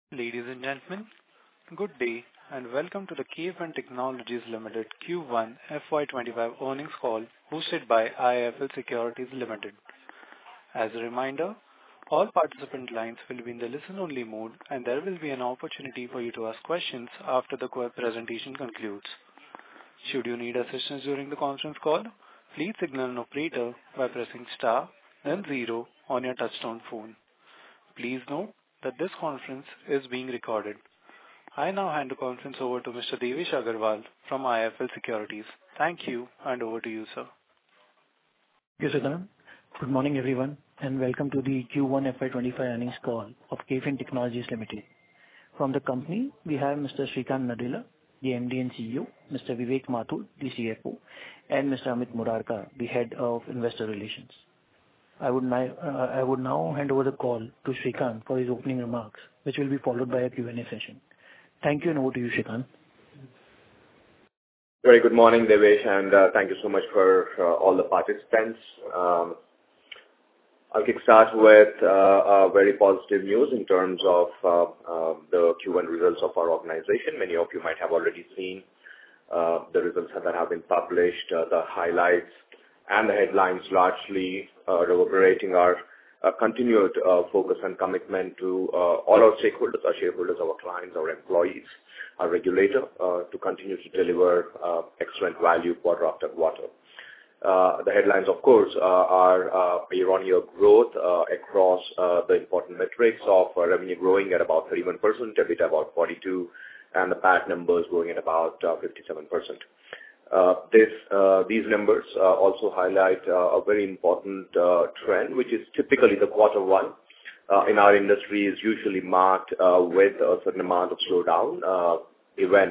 Ladies and gentlemen, good day, and welcome to the KFin Technologies Limited Q1 FY25 earnings call hosted by IIFL Securities Limited. As a reminder, all participant lines will be in the listen-only mode, and there will be an opportunity for you to ask questions after the presentation concludes. Should you need assistance during the conference call, please signal an operator by pressing star, then 0 on your touchtone phone. Please note that this conference is being recorded. I now hand the conference over to Mr. Devesh Agarwal from IIFL Securities. Thank you, and over to you, sir. Yes, Siddharth. Good morning, everyone, and welcome to the Q1 FY25 earnings call of KFin Technologies Limited. From the company, we have Mr. Sreekanth Nadella, the MD and CEO, Mr. Vivek Mathur, the CFO, and Mr. Amit Murarka, the Head of Investor Relations. I would now hand over the call to Sreekanth for his opening remarks, which will be followed by a Q&A session. Thank you, and over to you, Sreekanth. Very good morning, Devesh, and thank you so much for all the participants. I'll kickstart with very positive news in terms of the Q1 results of our organization. Many of you might have already seen the results that have been published, the highlights and the headlines largely reverberating our continued focus and commitment to all our stakeholders, our shareholders, our clients, our employees, our regulator, to continue to deliver excellent value quarter after quarter. The headlines, of course, are year-on-year growth across the important metrics of revenue growing at about 31%, EBITDA about 42%, and the PAT numbers growing at about 57%. These numbers also highlight a very important trend, which is typically the quarter one in our industry is usually marked with a certain amount of slowdown. Even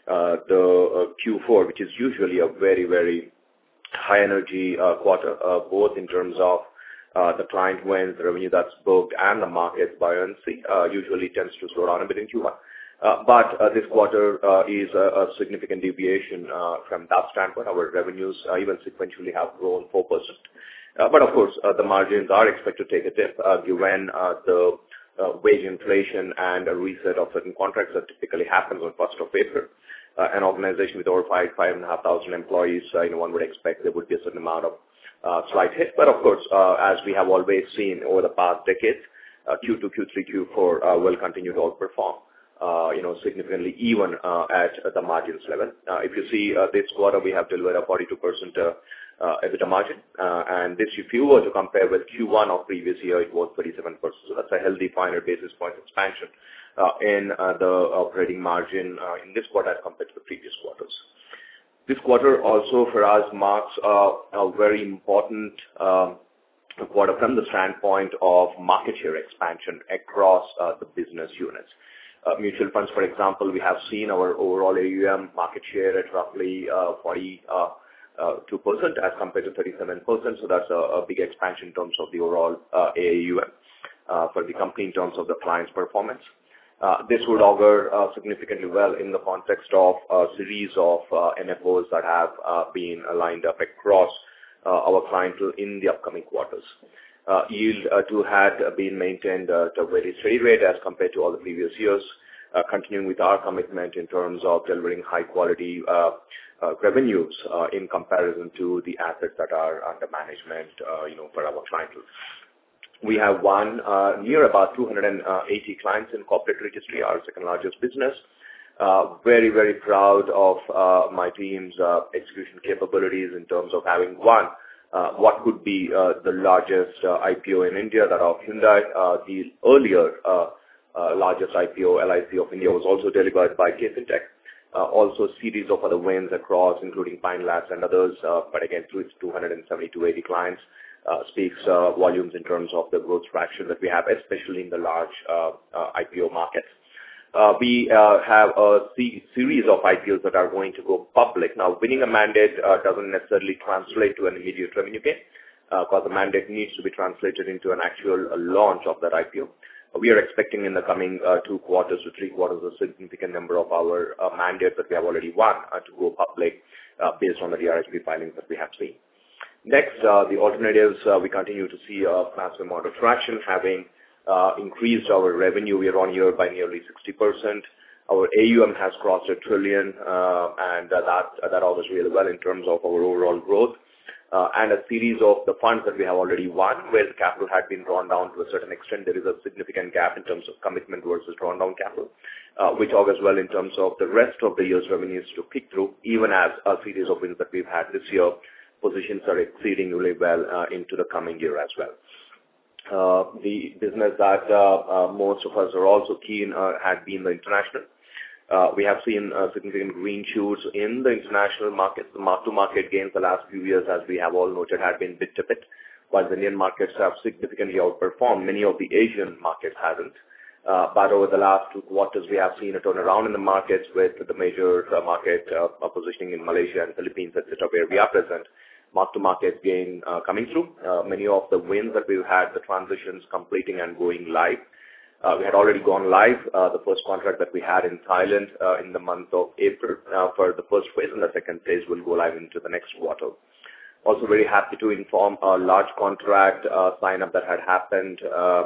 the Q4, which is usually a very, very high energy quarter, both in terms of the client wins, the revenue that's booked, and the market buoyancy, usually tends to slow down a bit in Q1. But this quarter is a significant deviation from that standpoint. Our revenues even sequentially have grown 4%. But of course, the margins are expected to take a dip given the wage inflation and a reset of certain contracts that typically happens on 1st of April. An organization with over 5,500 employees, one would expect there would be a certain amount of slight hit. But of course, as we have always seen over the past decades, Q2, Q3, Q4 will continue to outperform. Significantly even at the margins level. If you see this quarter, we have delivered a 42% EBITDA margin, and this, if you were to compare with Q1 of previous year, it was 37%. So that's a healthy 500 basis points expansion in the operating margin in this quarter as compared to the previous quarters. This quarter also for us marks a very important quarter from the standpoint of market share expansion across the business units. Mutual funds, for example, we have seen our overall AUM market share at roughly 42% as compared to 37%. So that's a big expansion in terms of the overall AUM for the company in terms of the client's performance. This would augur significantly well in the context of a series of NFOs that have been lined up across our clientele in the upcoming quarters. Yield too had been maintained at a very steady rate as compared to all the previous years, continuing with our commitment in terms of delivering high quality revenues in comparison to the assets that are under management, for our clientele. We have won near about 280 clients in corporate registry, our second largest business. Very, very proud of my team's execution capabilities in terms of having won what could be the largest IPO in India, that of Hyundai. The earlier largest IPO, LIC of India, was also delivered by KFin Tech. Also a series of other wins across, including Pine Labs and others, but again, through its 270-280 clients, speaks volumes in terms of the growth traction that we have, especially in the large IPO markets. We have a series of IPOs that are going to go public. Now, winning a mandate doesn't necessarily translate to an immediate revenue gain, because the mandate needs to be translated into an actual launch of that IPO. We are expecting in the coming 2 quarters to 3 quarters a significant number of our mandates that we have already won to go public based on the DRHP filings that we have seen. Next, the alternatives, we continue to see a massive amount of traction, having increased our revenue year-on-year by nearly 60%. Our AUM has crossed $1 trillion, and that augurs really well in terms of our overall growth. And a series of the funds that we have already won, where the capital had been drawn down to a certain extent. There is a significant gap in terms of commitment versus drawn down capital, which augurs well in terms of the rest of the year's revenues to kick through, even as a series of wins that we've had this year positions are exceeding really well into the coming year as well. The business that most of us are also keen had been the international. We have seen significant green shoots in the international markets. The mark-to-market gains the last few years, as we have all noted, have been bit to bit, while the Indian markets have significantly outperformed. Many of the Asian markets haven't. But over the last 2 quarters, we have seen a turnaround in the markets with the major market positioning in Malaysia and Philippines, etc., where we are present. Mark-to-market gain coming through. Many of the wins that we've had, the transitions completing and going live. We had already gone live, the first contract that we had in Thailand in the month of April for the first phase, and the second phase will go live into the next quarter. Also very happy to inform a large contract sign-up that had happened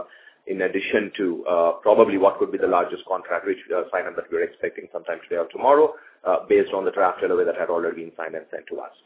in addition to probably what could be the largest contract which sign-up that we're expecting sometime today or tomorrow based on the draft LOA that had already been signed and sent to us.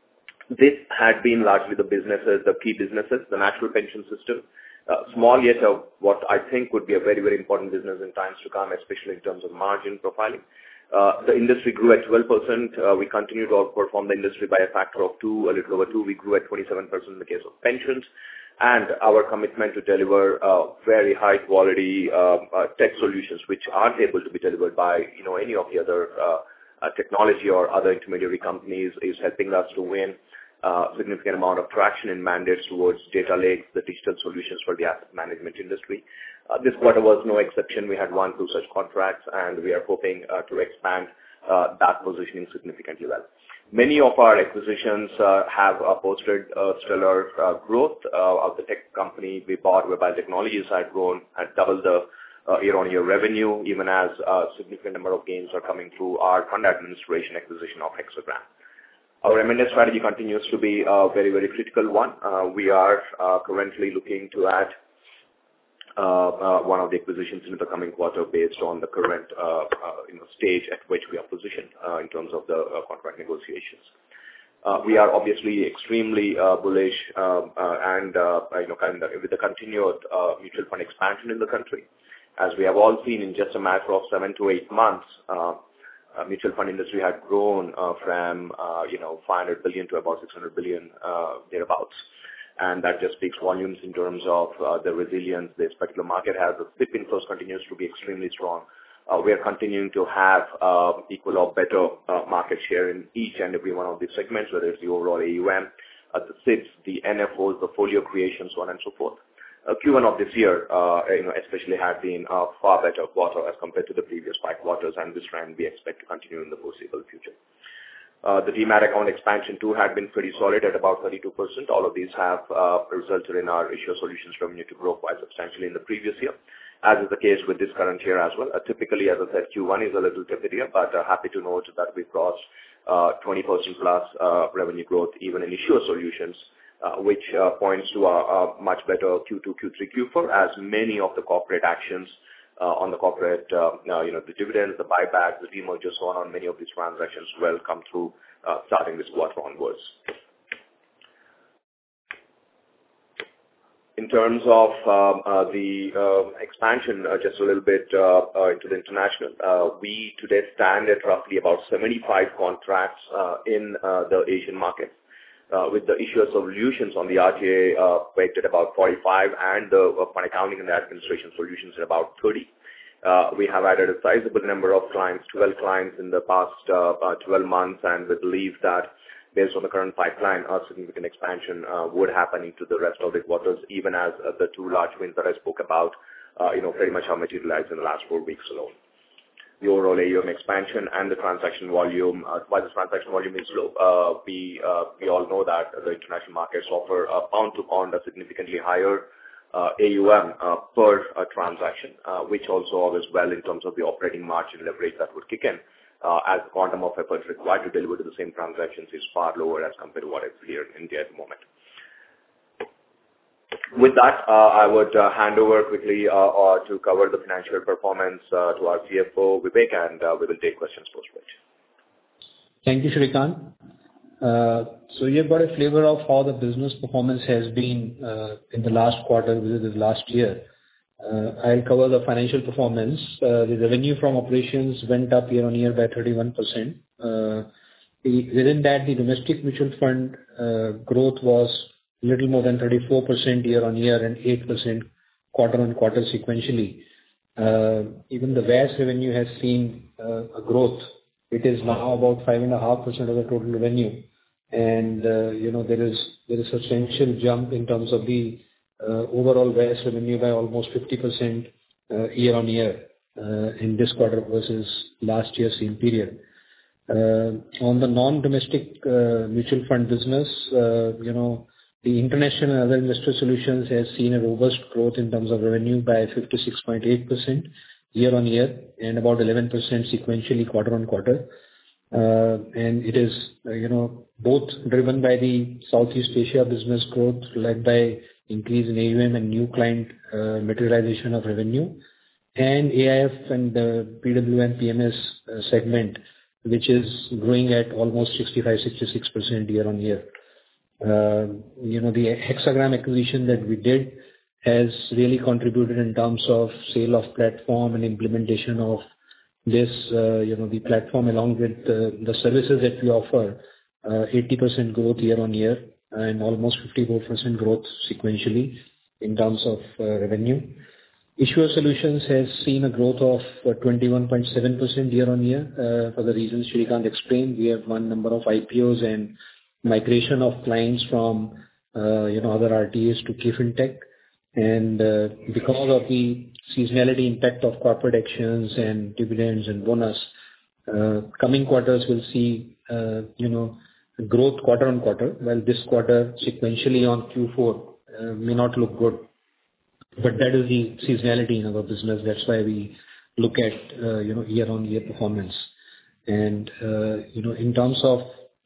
This had been largely the businesses, the key businesses, the national pension system. Small yet what I think would be a very, very important business in times to come, especially in terms of margin profiling. The industry grew at 12%. We continue to outperform the industry by a factor of 2, a little over 2. We grew at 27% in the case of pensions. And our commitment to deliver very high quality tech solutions, which aren't able to be delivered by any of the other technology or other intermediary companies, is helping us to win significant amount of traction in mandates towards data lakes, the digital solutions for the asset management industry. This quarter was no exception. We had 1, 2 such contracts, and we are hoping to expand that positioning significantly well. Many of our acquisitions have posted stellar growth. Of the tech company we bought, Webile Technologies, had grown at double the year-on-year revenue, even as a significant number of gains are coming through our fund administration acquisition of Hexagram. Our M&A strategy continues to be a very, very critical one. We are currently looking to add one of the acquisitions in the coming quarter based on the current stage at which we are positioned in terms of the contract negotiations. We are obviously extremely bullish and with the continued mutual fund expansion in the country. As we have all seen in just a matter of 7 to 8 months, mutual fund industry had grown from 500 billion to about 600 billion thereabouts, and that just speaks volumes in terms of the resilience this particular market has. The SIP inflows continues to be extremely strong. We are continuing to have equal or better market share in each and every one of these segments, whether it's the overall AUM, the SIPs, the NFOs, the folio creation, so on and so forth. Q1 of this year, especially had been a far better quarter as compared to the previous 5 quarters, and this trend we expect to continue in the foreseeable future. The Demat account expansion too had been pretty solid at about 32%. All of these have resulted in our issuer solutions revenue to grow quite substantially in the previous year, as is the case with this current year as well. Typically, as I said, Q1 is a little tepid here, but happy to note that we crossed 20% plus revenue growth even in issuer solutions, which points to a much better Q2, Q3, Q4, as many of the corporate actions on the corporate, the dividends, the buybacks, the demergers, so on many of these transactions will come through starting this quarter onwards. In terms of the expansion, just a little bit into the international, we today stand at roughly about 75 contracts in the Asian market. With the issuer solutions on the RTA pegged at about 45 and the fund accounting and the administration solutions at about 30. We have added a sizable number of clients, 12 clients in the past 12 months, and we believe that based on the current pipeline, a significant expansion would happen into the rest of the quarters, even as the 2 large wins that I spoke about, pretty much have materialized in the last 4 weeks alone. The overall AUM expansion and the transaction volume, while the transaction volume is low, we all know that the international markets offer pound to pound a significantly higher AUM per transaction, which also augurs well in terms of the operating margin leverage that would kick in, as the quantum of effort required to deliver to the same transactions is far lower as compared to what is here in India at the moment. With that, I would hand over quickly to cover the financial performance to our CFO, Vivek, and we will take questions post-which. Thank you, Shrikant. So you've got a flavor of how the business performance has been in the last quarter versus last year. I'll cover the financial performance. The revenue from operations went up year-on-year by 31%. Within that, the domestic mutual fund growth was little more than 34% year-on-year and 8% quarter-on-quarter sequentially. Even the VAS revenue has seen a growth. It is now about 5.5% of the total revenue. And, there is substantial jump in terms of the overall VAS revenue by almost 50% year-on-year in this quarter versus last year's same period. On the non-domestic mutual fund business, the international and other investor solutions has seen a robust growth in terms of revenue by 56.8% year-on-year and about 11% sequentially quarter-on-quarter. And it is, both driven by the Southeast Asia business growth, led by increase in AUM and new client materialization of revenue, and AIF and the PWM PMS segment, which is growing at almost 65-66% year-on-year. The Hexagram acquisition that we did has really contributed in terms of sale of platform and implementation of this, the platform along with the services that we offer, 80% growth year-on-year and almost 54% growth sequentially in terms of revenue. Issuer Solutions has seen a growth of 21.7% year-on-year for the reasons Shrikant explained. We have one number of IPOs and migration of clients from other RTAs to KFintech. And because of the seasonality impact of corporate actions and dividends and bonus, coming quarters will see growth quarter-on-quarter, while this quarter sequentially on Q4 may not look good. But that is the seasonality in our business. That's why we look at year-on-year performance. And in terms of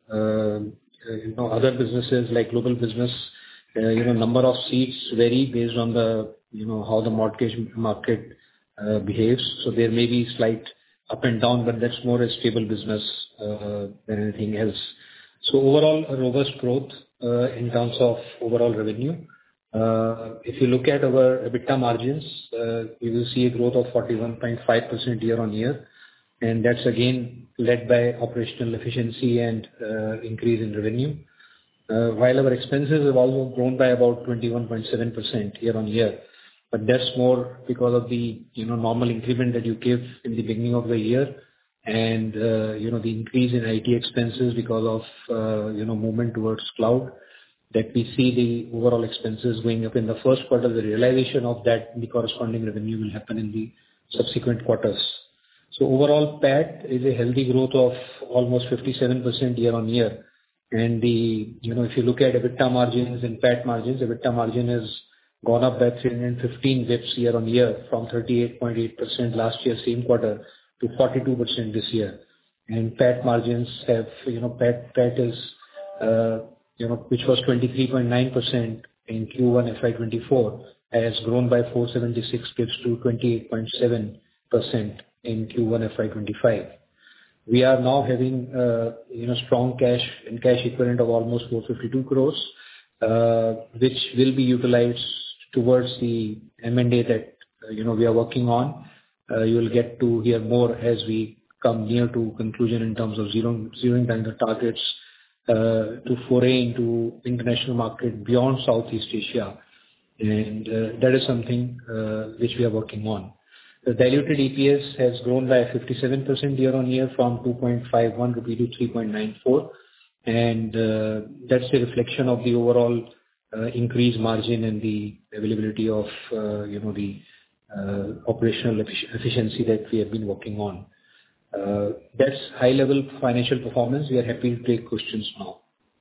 other businesses like global business, number of seats vary based on the how the mortgage market behaves. So there may be slight up and down, but that's more a stable business than anything else. So overall, a robust growth in terms of overall revenue. If you look at our EBITDA margins, you will see a growth of 41.5% year-on-year, and that's again led by operational efficiency and increase in revenue. While our expenses have also grown by about 21.7% year-on-year, but that's more because of the normal increment that you give in the beginning of the year, and the increase in IT expenses because of movement towards cloud. That we see the overall expenses going up in the first quarter. The realization of that, the corresponding revenue will happen in the subsequent quarters. So overall, PAT is a healthy growth of almost 57% year-on-year. And if you look at EBITDA margins and PAT margins, EBITDA margin has gone up by 315 basis year-on-year from 38.8% last year, same quarter, to 42% this year. And PAT margins have, PAT is, which was 23.9% in Q1 FY24, has grown by 476 basis to 28.7% in Q1 FY25. We are now having, strong cash and cash equivalent of almost 452 crores, which will be utilized towards the M&A that, we are working on. You will get to hear more as we come near to conclusion in terms of zeroing down the targets to foray into international market beyond Southeast Asia. And that is something which we are working on. The diluted EPS has grown by 57% year-on-year from 2.51 rupee to 3.94. And that's a reflection of the overall increased margin and the availability of, the operational efficiency that we have been working on. That's high-level financial performance. We are happy to take questions now.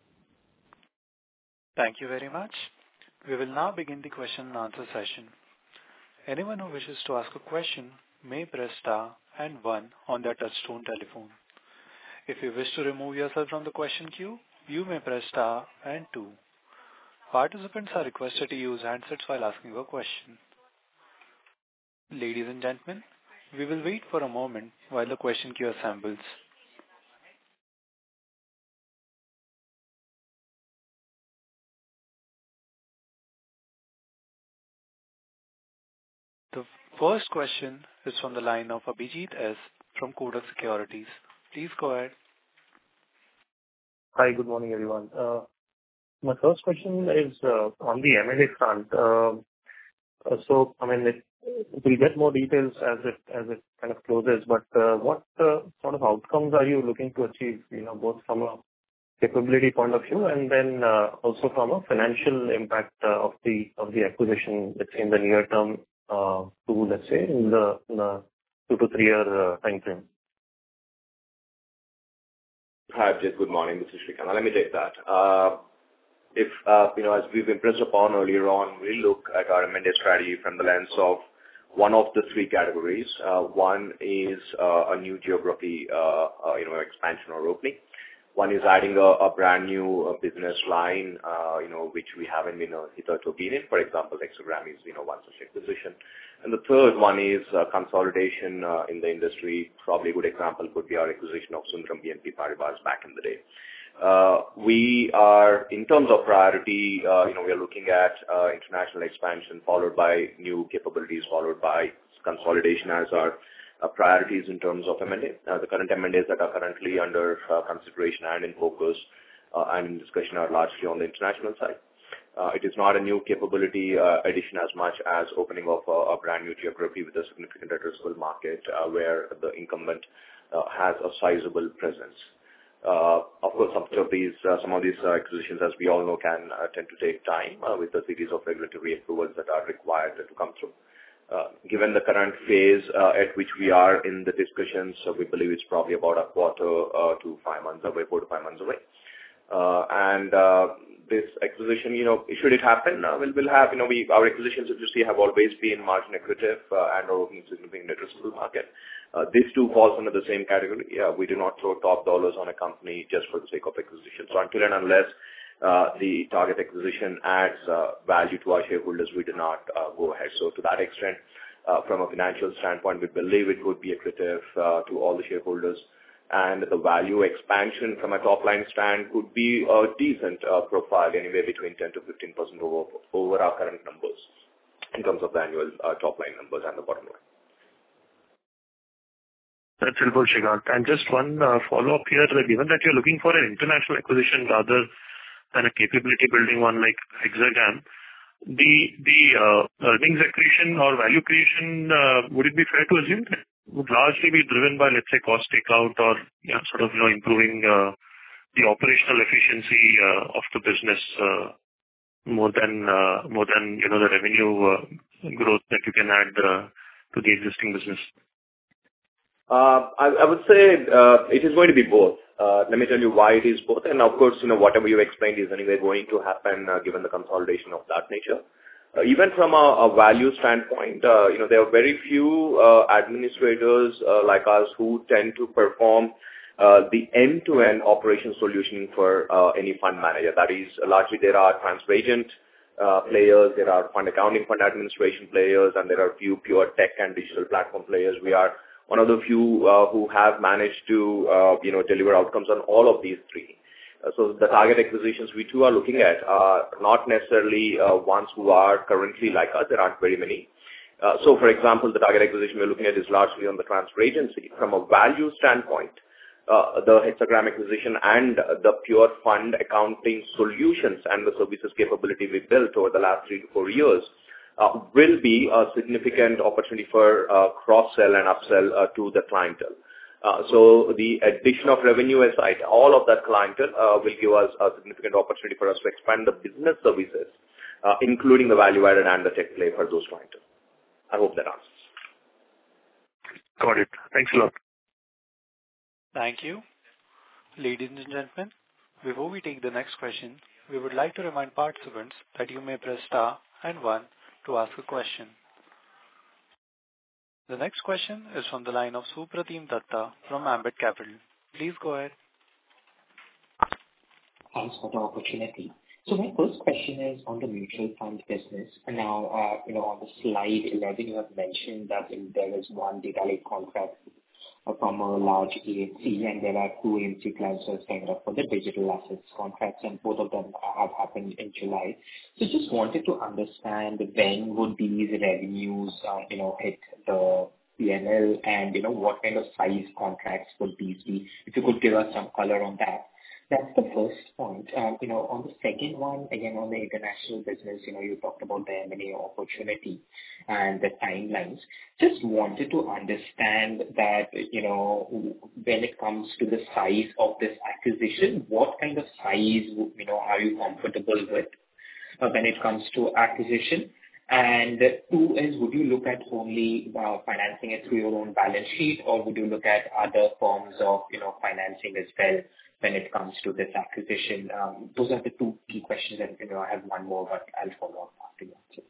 Thank you very much. We will now begin the question and answer session. Anyone who wishes to ask a question may press star and 1 on their touchtone telephone. If you wish to remove yourself from the question queue, you may press star and 2. Participants are requested to use handsets while asking a question. Ladies and gentlemen, we will wait for a moment while the question queue assembles. The first question is from the line of Abhijit S. from Kotak Securities. Please go ahead. Hi, good morning, everyone. My first question is on the M&A front. So, I mean, we'll get more details as it kind of closes, but what sort of outcomes are you looking to achieve, both from a capability point of view and then also from a financial impact of the acquisition, let's say, in the near term to, let's say, in the 2 to 3 year time frame? Hi, Abhijit. Good morning. This is Srikanth. Let me take that. As we've impressed upon earlier on, we look at our M&A strategy from the lens of one of the 3 categories. One is a new geography, expansion or opening. One is adding a brand new business line, which we haven't been hitherto been in. For example, Hexagram is, one such acquisition. And the third one is consolidation in the industry. Probably a good example could be our acquisition of Sundaram BNP Paribas back in the day. We are, in terms of priority, we are looking at international expansion, followed by new capabilities, followed by consolidation as our priorities in terms of M&A. The current M&As that are currently under consideration and in focus and in discussion are largely on the international side. It is not a new capability addition as much as opening of a brand new geography with a significant addressable market where the incumbent has a sizable presence. Of course, some of these acquisitions, as we all know, can tend to take time with a series of regulatory approvals that are required to come through. Given the current phase at which we are in the discussions, we believe it's probably about a quarter to 5 months away, 4 to 5 months away. This acquisition, should it happen, we'll have, our acquisitions, if you see, have always been margin accretive and are opening significant addressable market. This too falls under the same category. We do not throw top dollars on a company just for the sake of acquisition. So until and unless the target acquisition adds value to our shareholders, we do not go ahead. So to that extent, from a financial standpoint, we believe it would be accretive to all the shareholders. And the value expansion from a top-line stand could be a decent profile, anywhere between 10 to 15% over our current numbers in terms of the annual top-line numbers and the bottom line. That's helpful, Srikanth. And just one follow-up here. Given that you're looking for an international acquisition rather than a capability building one like Hexagram, the earnings accretion or value creation, would it be fair to assume that would largely be driven by, let's say, cost takeout or improving the operational efficiency of the business more than the revenue growth that you can add to the existing business? I would say it is going to be both. Let me tell you why it is both. And of course, whatever you explained is anyway going to happen given the consolidation of that nature. Even from a value standpoint, there are very few administrators like us who tend to perform the end-to-end operation solutioning for any fund manager. That is, largely there are transfer agent players, there are fund accounting, fund administration players, and there are few pure tech and digital platform players. We are one of the few who have managed to deliver outcomes on all of these 3. So the target acquisitions we too are looking at are not necessarily ones who are currently like us. There aren't very many. So, for example, the target acquisition we're looking at is largely on the transfer agency. From a value standpoint, the Hexagram acquisition and the pure fund accounting solutions and the services capability we built over the last 3 to 4 years will be a significant opportunity for cross-sell and upsell to the clientele. So the addition of revenue aside, all of that clientele will give us a significant opportunity for us to expand the business services, including the value added and the tech play for those clientele. I hope that answers. Got it. Thanks a lot. Thank you. Ladies and gentlemen, before we take the next question, we would like to remind participants that you may press star and 1 to ask a question. The next question is from the line of Supratim Datta from Ambit Capital. Please go ahead. Thanks for the opportunity. So my first question is on the mutual fund business. And now, on the slide 11, you have mentioned that there is one data lake contract from a large AMC, and there are two AMC clients who have signed up for the digital assets contracts, and both of them have happened in July. So just wanted to understand when would these revenues, hit the P&L, and, what kind of size contracts would these be? If you could give us some color on that. That's the first point. On the second one, again, on the international business, you talked about the M&A opportunity and the timelines. Just wanted to understand that, when it comes to the size of this acquisition, what kind of size, are you comfortable with when it comes to acquisition? And two is, would you look at only financing it through your own balance sheet, or would you look at other forms of, financing as well when it comes to this acquisition? Those are the two key questions, and I have one more, but I'll follow up after you answer.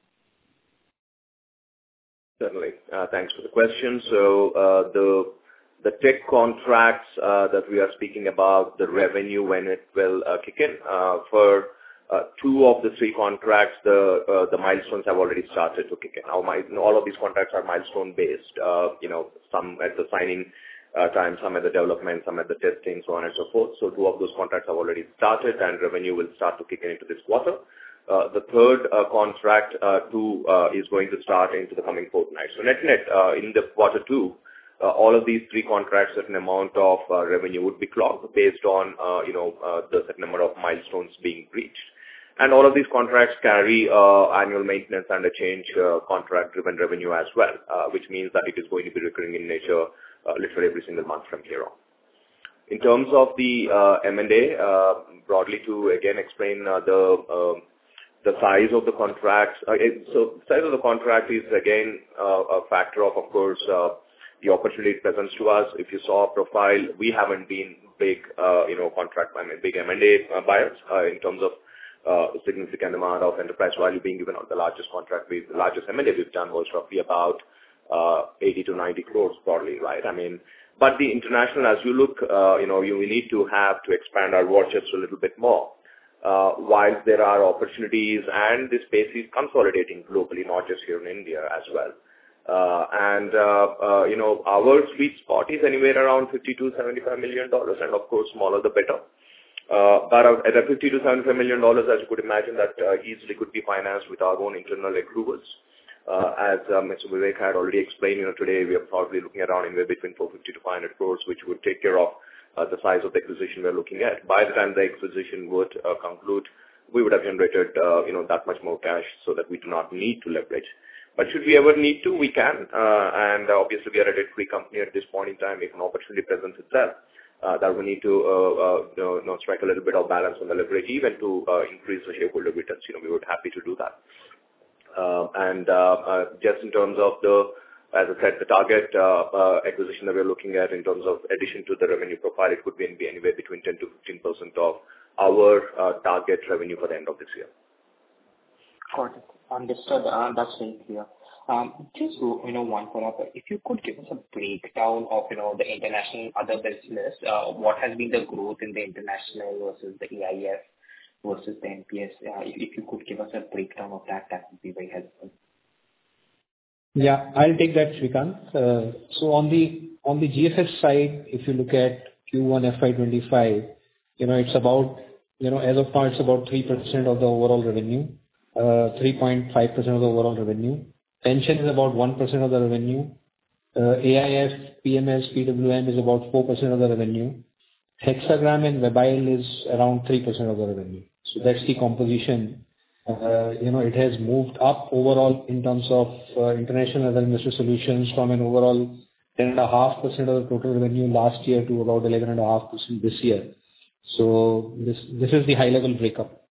Certainly. Thanks for the question. So the tech contracts that we are speaking about, the revenue when it will kick in for two of the three contracts, the milestones have already started to kick in. All of these contracts are milestone based. Some at the signing time, some at the development, some at the testing, so on and so forth. So two of those contracts have already started, and revenue will start to kick in into this quarter. The third contract is going to start into the coming fortnight. So net in the quarter two, all of these three contracts, certain amount of revenue would be clocked based on the certain number of milestones being reached. And all of these contracts carry annual maintenance and a change contract-driven revenue as well, which means that it is going to be recurring in nature literally every single month from here on. In terms of the M&A, broadly to again explain the size of the contracts. So the size of the contract is again a factor of course, the opportunity it presents to us. If you saw a profile, we haven't been big, big M&A buyers in terms of significant amount of enterprise value being given on the largest M&A we've done was roughly about 80 to 90 crores broadly, right? But the international, as you look, we need to have to expand our war chest a little bit more. While there are opportunities and this space is consolidating globally, not just here in India as well. Our sweet spot is anywhere around $50 to $75 million, and of course, smaller the better. But at a $50 to $75 million, as you could imagine, that easily could be financed with our own internal accruals. As Mr. Vivek had already explained, today we are probably looking at around anywhere between 450 to 500 crores, which would take care of the size of the acquisition we're looking at. By the time the acquisition would conclude, we would have generated that much more cash so that we do not need to leverage. But should we ever need to, we can. And obviously, we are a debt-free company at this point in time. If an opportunity presents itself, that we need to strike a little bit of balance on the leverage, even to increase the shareholder returns. We would happy to do that. Just in terms of as I said, the target acquisition that we're looking at in terms of addition to the revenue profile, it could be anywhere between 10 to 15% of our target revenue for the end of this year. Got it. Understood. That's very clear. Just one follow-up. If you could give us a breakdown of the international other business, what has been the growth in the international versus the AIF versus the NPS? If you could give us a breakdown of that would be very helpful. Yeah, I'll take that, Shrikant. So on the GFS side, if you look at Q1 FY25, it's about, as of now, it's about 3% of the overall revenue, 3.5% of the overall revenue. Pension is about 1% of the revenue. AIF, PMS, PWM is about 4% of the revenue. Hexagram and Webile is around 3% of the revenue. So that's the composition. It has moved up overall in terms of international other investor solutions from an overall 10.5% of the total revenue last year to about 11.5% this year. So this is the high level breakup.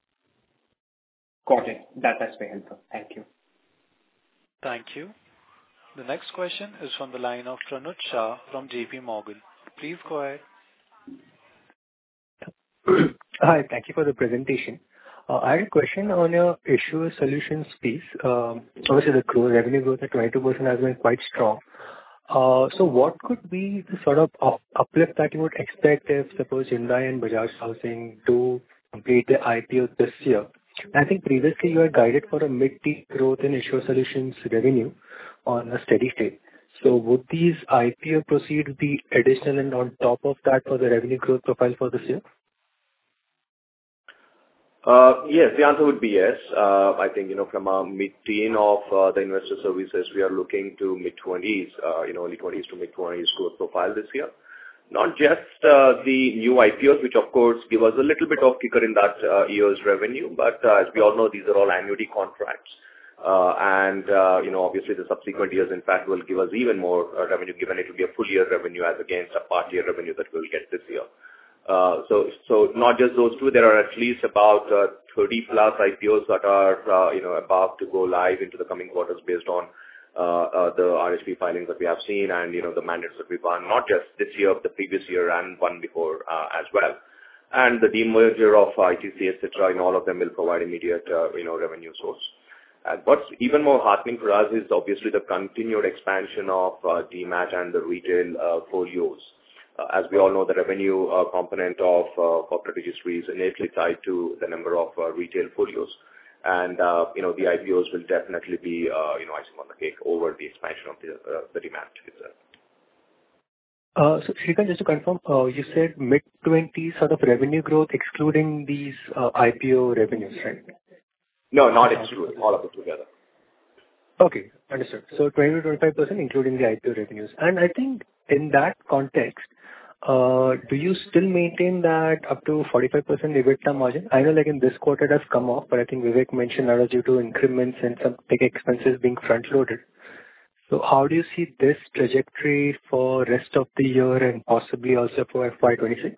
Got it. That's very helpful. Thank you. Thank you. The next question is from the line of Pranuj Shah from JP Morgan. Please go ahead. Hi, thank you for the presentation. I had a question on your issuer solutions piece. Obviously, the revenue growth at 22% has been quite strong. So what could be the sort of uplift that you would expect if, suppose, Hyundai and Bajaj Housing do complete the IPO this year. I think previously you had guided for a mid-teen growth in Issuer Solutions revenue on a steady state. So would these IPO proceeds be additional and on top of that for the revenue growth profile for this year? Yes, the answer would be yes. I think, from a mid-teen of the investor services, we are looking to mid-20s, early 20s to mid-20s growth profile this year. Not just the new IPOs, which of course give us a little bit of kicker in that year's revenue, but as we all know, these are all annuity contracts. Obviously the subsequent years, in fact, will give us even more revenue, given it will be a full year revenue as against a part year revenue that we'll get this year. So not just those two, there are at least about 30 plus IPOs that are, about to go live into the coming quarters based on the RHP filings that we have seen and, the mandates that we've won, not just this year, but the previous year and one before as well. And the demerger of ITC, et cetera, all of them will provide immediate, revenue source. And what's even more heartening for us is obviously the continued expansion of DMAT and the retail folios. As we all know, the revenue component of corporate registry is innately tied to the number of retail folios. And, the IPOs will definitely be, icing on the cake over the expansion of the DMAT itself. So Srikanth, just to confirm, you said mid-20s sort of revenue growth excluding these IPO revenues, right? No, not excluding, all of it together. Okay, understood. So 20 to 25% including the IPO revenues. And I think in that context, do you still maintain that up to 45% EBITDA margin? I know like in this quarter it has come off, but I think Vivek mentioned that was due to increments and some big expenses being front-loaded. So how do you see this trajectory for rest of the year and possibly also for FY26?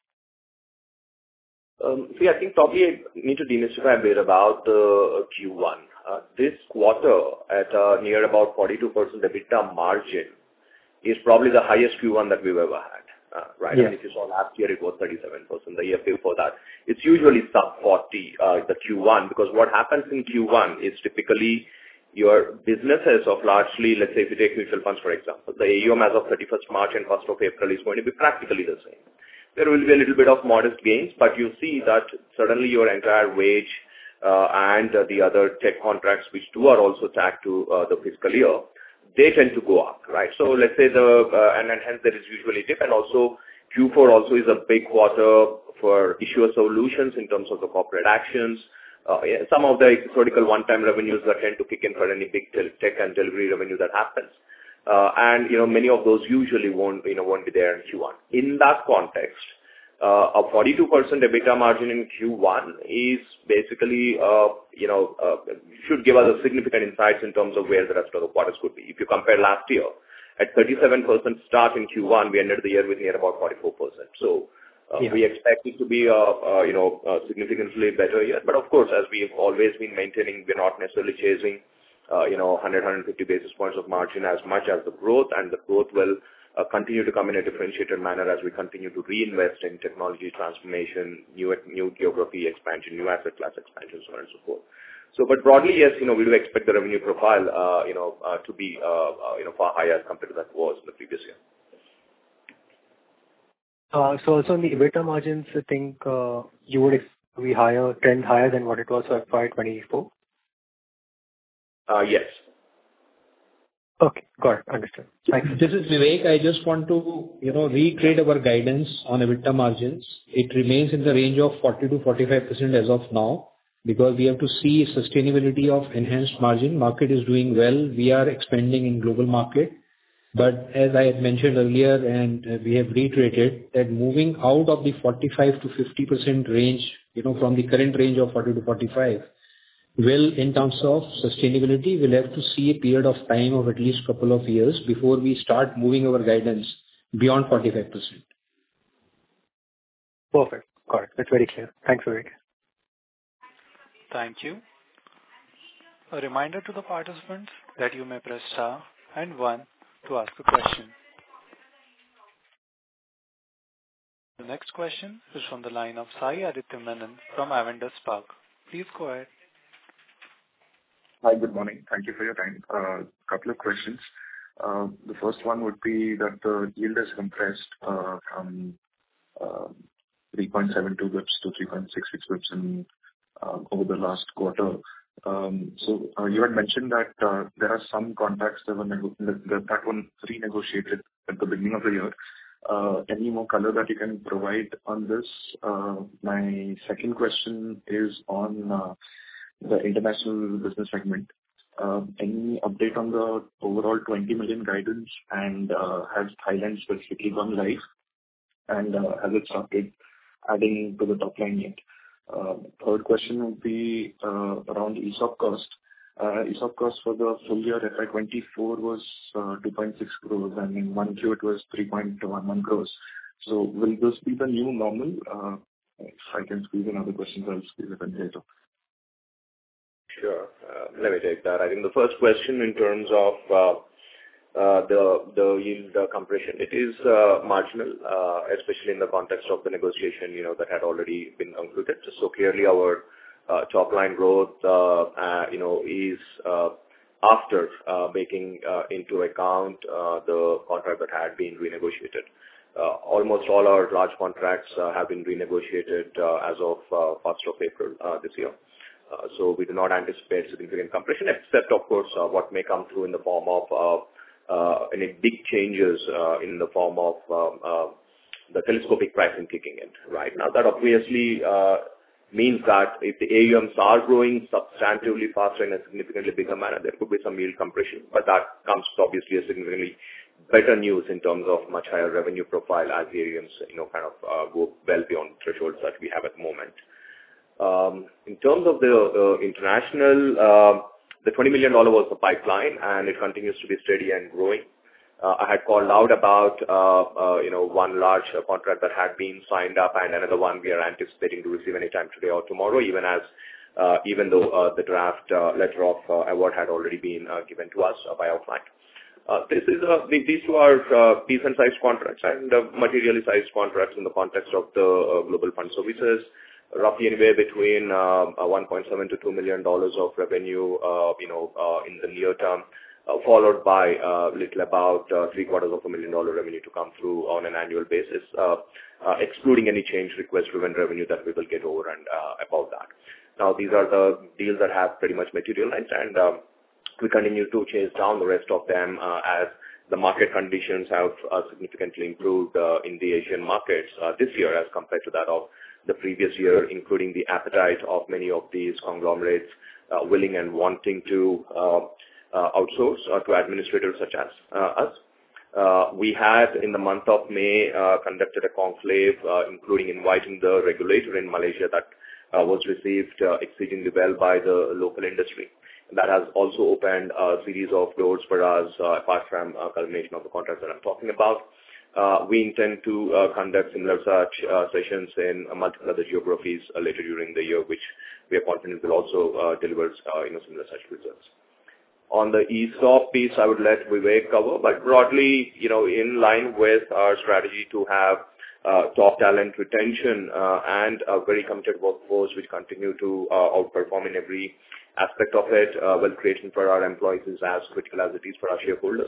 I think probably I need to demystify a bit about the Q1. This quarter at near about 42% EBITDA margin is probably the highest Q1 that we've ever had, right? Yes. And if you saw last year, it was 37%. The year before that, it's usually sub 40, the Q1, because what happens in Q1 is typically your businesses of largely, let's say if you take mutual funds, for example, the AUM as of 31st March and 1st of April is going to be practically the same. There will be a little bit of modest gains, but you see that suddenly your entire wage and the other tech contracts, which too are also tagged to the fiscal year, they tend to go up, right? So let's say and hence there is usually a dip, and also Q4 also is a big quarter for issuer solutions in terms of the corporate actions. Some of the historical one-time revenues that tend to kick in for any big tech and delivery revenue that happens. And, many of those usually won't be there in Q1. In that context, a 42% EBITDA margin in Q1 is basically, should give us a significant insights in terms of where the rest of the quarters could be. If you compare last year, at 37% start in Q1, we ended the year with near about 44%. So, we expect it to be a significantly better year. But of course, as we have always been maintaining, we're not necessarily chasing 150 basis points of margin as much as the growth, and the growth will continue to come in a differentiated manner as we continue to reinvest in technology transformation, new geography expansion, new asset class expansion, so on and so forth. So, but broadly, yes, we do expect the revenue profile, to be, far higher compared to that was in the previous year. So also in the EBITDA margins, I think you would be trend higher than what it was for FY24? Yes. Okay, got it. Understood. Thanks. This is Vivek. I just want to, reiterate our guidance on EBITDA margins. It remains in the range of 40 to 45% as of now, because we have to see sustainability of enhanced margin. Market is doing well. We are expanding in global market. But as I had mentioned earlier, and we have reiterated that moving out of the 45 to 50% range, from the current range of 40 to 45, will, in terms of sustainability, we'll have to see a period of time of at least couple of years before we start moving our guidance beyond 45%. Perfect. Got it. That's very clear. Thanks, Vivek. Thank you. A reminder to the participants that you may press star and 1 to ask a question. The next question is from the line of Sai Aditya Menon from Avendus Spark. Please go ahead. Hi, good morning. Thank you for your time. Couple of questions. The first one would be that the yield is compressed from 3.72 bps to 3.66 bps in over the last quarter. So you had mentioned that there are some contracts that were that one renegotiated at the beginning of the year. Any more color that you can provide on this? My second question is on the international business segment. Any update on the overall 20 million guidance, and has Thailand specifically gone live, and has it started adding to the top line yet? Third question would be around ESOP cost. ESOP cost for the full year FY 2024 was 2.6 crores, and in 1Q it was 3.11 crores. So will this be the new normal? If I can squeeze in other questions, I'll squeeze it in later. Sure. Let me take that. I think the first question in terms of the yield compression, it is marginal, especially in the context of the negotiation, that had already been concluded. So clearly our top line growth, is after making into account the contract that had been renegotiated. Almost all our large contracts have been renegotiated as of 1st of April this year. So we do not anticipate significant compression, except, of course, what may come through in the form of any big changes in the form of the telescopic pricing kicking in. Right now, that obviously means that if the AUMs are growing substantively faster in a significantly bigger manner, there could be some yield compression, but that comes to obviously a significantly better news in terms of much higher revenue profile as the AUMs, go well beyond thresholds that we have at the moment. In terms of the international, the $20 million was the pipeline, and it continues to be steady and growing. I had called out about, one large contract that had been signed up, and another one we are anticipating to receive anytime today or tomorrow, even though the draft letter of award had already been given to us by our client. These two are decent-sized contracts and materially sized contracts in the context of the global fund services. Roughly anywhere between $1.7 to $2 million of revenue, in the near term, followed by little about $750,000 revenue to come through on an annual basis, excluding any change request-driven revenue that we will get over and above that. Now, these are the deals that have pretty much materialized, and we continue to chase down the rest of them as the market conditions have significantly improved in the Asian markets this year as compared to that of the previous year, including the appetite of many of these conglomerates willing and wanting to outsource to administrators such as us. We had, in the month of May, conducted a conclave, including inviting the regulator in Malaysia that was received exceedingly well by the local industry. That has also opened a series of doors for us, apart from culmination of the contracts that I'm talking about. We intend to conduct similar such sessions in multiple other geographies later during the year, which we are confident will also deliver similar such results. On the ESOP piece, I would let Vivek cover, but broadly, in line with our strategy to have top talent retention and a very committed workforce which continue to outperform in every aspect of it, wealth creation for our employees is as critical as it is for our shareholders.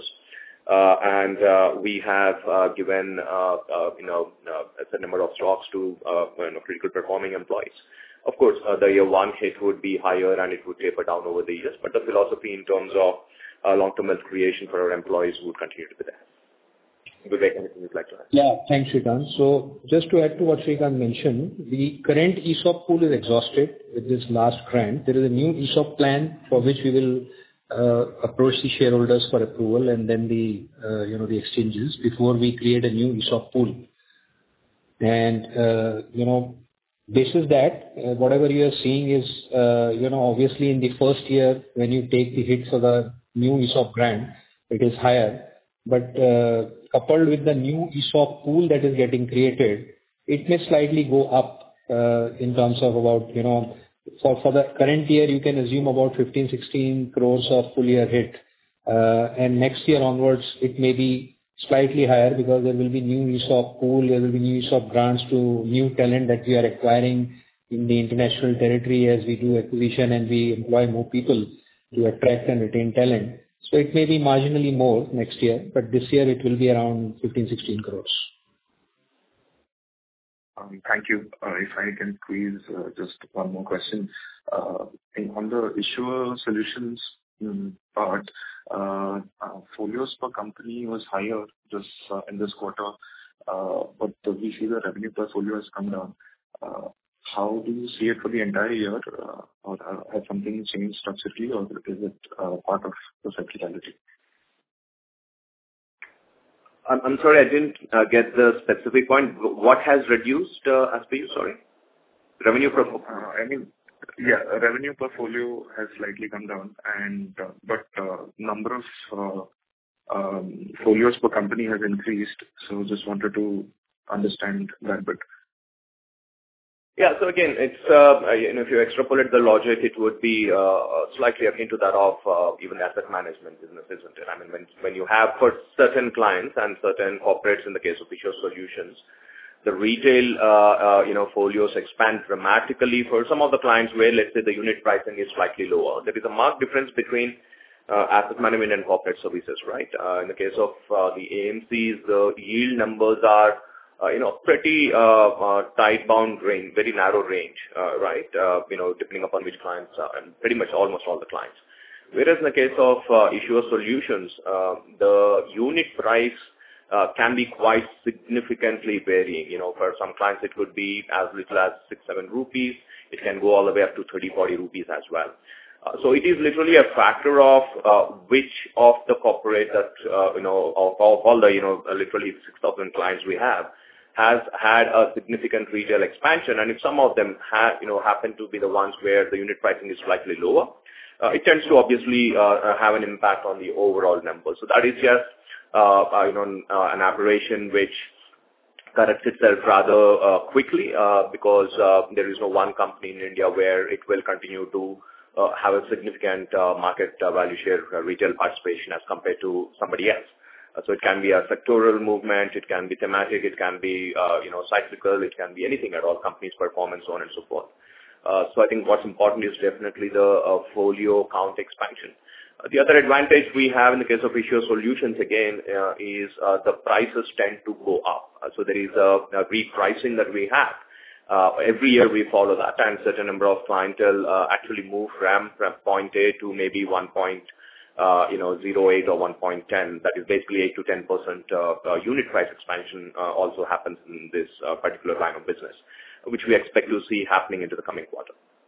And we have given a certain number of stocks to critical performing employees. Of course, the year one hit would be higher and it would taper down over the years, but the philosophy in terms of long-term wealth creation for our employees would continue to be there. Vivek, anything you'd like to add? Yeah, thanks, Srikanth. So just to add to what Srikanth mentioned, the current ESOP pool is exhausted with this last grant. There is a new ESOP plan for which we will approach the shareholders for approval and then the exchanges before we create a new ESOP pool. And, basis that, whatever you are seeing is, obviously in the first year when you take the hit for the new ESOP grant, it is higher. But coupled with the new ESOP pool that is getting created, it may slightly go up in terms of about, for the current year, you can assume about 15-16 crores of full year hit. And next year onwards, it may be slightly higher because there will be new ESOP pool, there will be new ESOP grants to new talent that we are acquiring in the international territory as we do acquisition and we employ more people to attract and retain talent. So it may be marginally more next year, but this year it will be around 15-16 crores. Thank you. If I can squeeze just one more question. On the issuer solutions part, folios per company was higher just in this quarter, but we see the revenue per folio has come down. How do you see it for the entire year? Or has something changed structurally, or is it part of the cyclicality? I'm sorry, I didn't get the specific point. What has reduced, as per you? Sorry. Revenue per folio. Revenue per folio has slightly come down, and but number of folios per company has increased. So just wanted to understand that bit. Yeah. So again, it's, if you extrapolate the logic, it would be slightly akin to that of even asset management business, isn't it? I mean, when you have for certain clients and certain corporates, in the case of issuer solutions, the retail, folios expand dramatically for some of the clients where, let's say, the unit pricing is slightly lower. There is a marked difference between asset management and corporate services, right? In the case of the AMCs, the yield numbers are pretty tight bound range, very narrow range, right? Depending upon which clients and pretty much almost all the clients. Whereas in the case of issuer solutions, the unit price can be quite significantly varying. For some clients, it could be as little as 6-7 rupees. It can go all the way up to 30-40 rupees as well. So it is literally a factor of which of the corporate that, of all the, literally 6,000 clients we have, has had a significant retail expansion. And if some of them happen to be the ones where the unit pricing is slightly lower, it tends to obviously have an impact on the overall numbers. So that is just, an aberration which corrects itself rather quickly because there is no one company in India where it will continue to have a significant market value share retail participation as compared to somebody else. So it can be a sectoral movement, it can be thematic, it can be cyclical, it can be anything at all, company's performance, so on and so forth. So I think what's important is definitely the folio count expansion. The other advantage we have in the case of issuer solutions again is the prices tend to go up. So there is a repricing that we have. Every year we follow that, and certain number of clientele actually move from point A to maybe 1.08 or 1.10. That is basically 8 to 10% unit price expansion also happens in this particular line of business, which we expect to see happening into the coming quarter.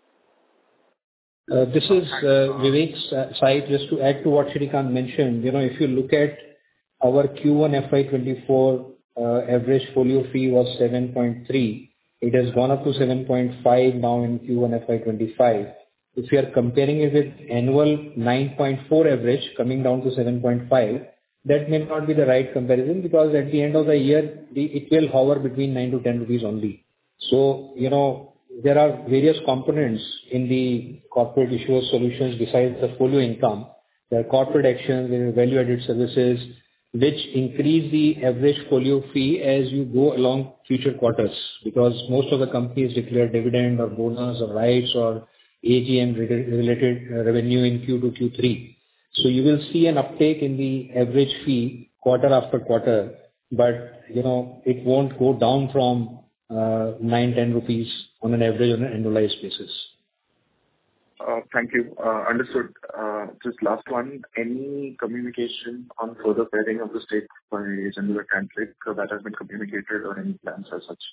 This is Vivek's side. Just to add to what Shrikant mentioned, if you look at our Q1 FY24 average folio fee was 7.3. It has gone up to 7.5 now in Q1 FY25. If you are comparing it with annual 9.4 average coming down to 7.5, that may not be the right comparison because at the end of the year, it will hover between 9 to 10 rupees only. So, there are various components in the corporate issuer solutions besides the folio income. There are corporate actions, there are value-added services, which increase the average folio fee as you go along future quarters, because most of the companies declare dividend or bonus or rights or AGM-related revenue in Q2, Q3. So you will see an uptake in the average fee quarter after quarter, but, it won't go down from 9-10 rupees on an average on an annualized basis. Thank you. Understood. Just last one. Any communication on further paring of the stake by General Atlantic that has been communicated or any plans as such?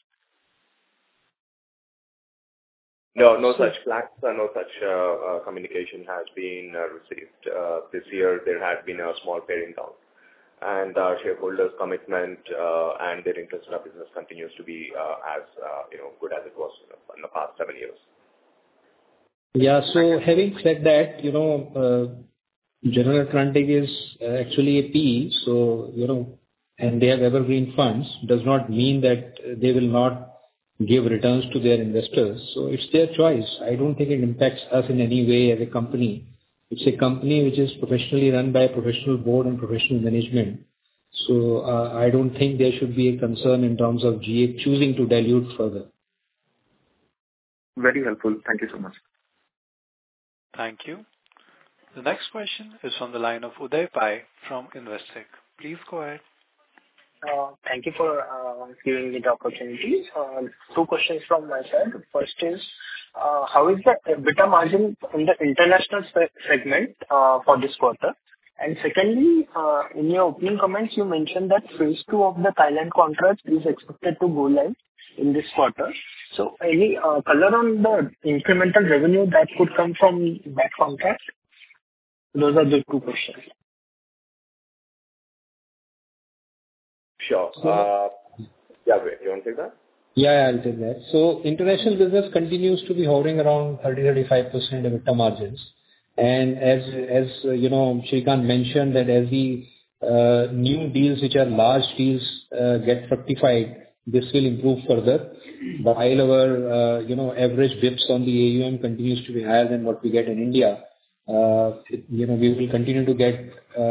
No such plans, no such communication has been received. This year there had been a small paring down, and our shareholders' commitment and their interest in our business continues to be as good as it was in the past 7 years. Yeah. So having said that, General Atlantic is actually a PE, so, and they have evergreen funds, does not mean that they will not give returns to their investors. So it's their choice. I don't think it impacts us in any way as a company. It's a company which is professionally run by a professional board and professional management. So I don't think there should be a concern in terms of GA choosing to dilute further. Very helpful. Thank you so much. Thank you. The next question is from the line of Uday Pai from Investec. Please go ahead. Thank you for giving me the opportunity. Two questions from my side. First is, how is the EBITDA margin in the international segment for this quarter? And secondly, in your opening comments, you mentioned that phase 2 of the Thailand contract is expected to go live in this quarter. So any color on the incremental revenue that could come from that contract? Those are the two questions. Sure. Yeah, great. You want to take that? Yeah, I'll take that. So international business continues to be hovering around 30-35% EBITDA margins. And as you know, Srikanth mentioned that as the new deals, which are large deals, get fructified, this will improve further. While our average bips on the AUM continues to be higher than what we get in India, we will continue to get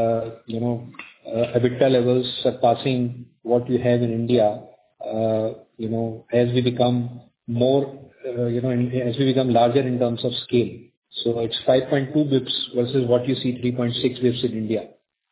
EBITDA levels surpassing what we have in India. As we become more, as we become larger in terms of scale. So it's 5.2 bips versus what you see 3.6 bips in India.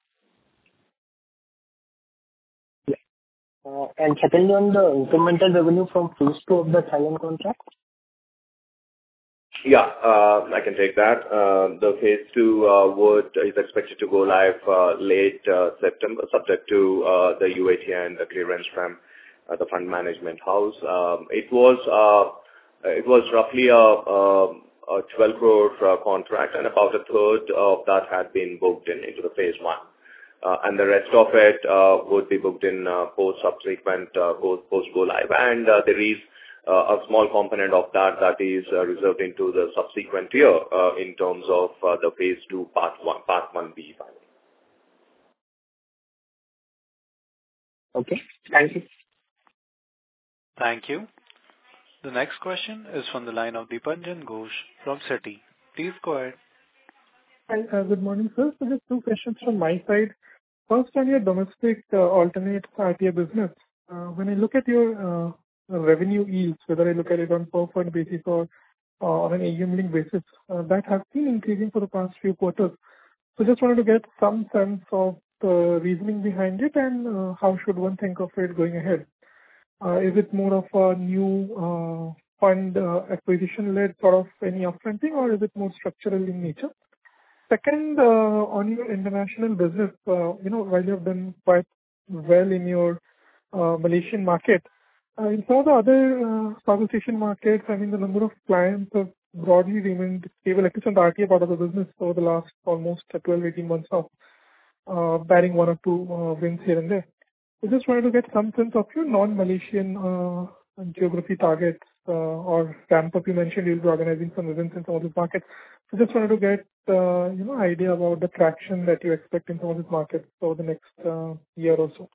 And secondly, on the incremental revenue from phase 2 of the Thailand contract? Yeah, I can take that. The phase 2 is expected to go live late September, subject to the UAT and the clearance from the fund management house. It was roughly a 12 crore contract, and about a third of that had been booked into the phase 1. And the rest of it would be booked in post-subsequent, post-go live. And there is a small component of that is reserved into the subsequent year in terms of the phase 2 part 1B. Okay, thank you. Thank you. The next question is from the line of Dipanjan Ghosh from Citi. Please go ahead. Hi, good morning, sir. So just two questions from my side. First, on your domestic alternate RTA business, when I look at your revenue yields, whether I look at it on per fund basis or on an AUM link basis, that has been increasing for the past few quarters. So just wanted to get some sense of the reasoning behind it and how should one think of it going ahead. Is it more of a new fund acquisition-led sort of any upfronting, or is it more structural in nature? Second, on your international business, while you have done quite well in your Malaysian market, in some of the other Southeast Asian markets, I mean, the number of clients have broadly remained stable, at least on the RTA part of the business over the last almost 12-18 months of barring one or two wins here and there. I just wanted to get some sense of your non-Malaysian geography targets or ramp up. You mentioned you'll be organizing some events in some of these markets. So just wanted to get idea about the traction that you expect in some of these markets over the next year or so.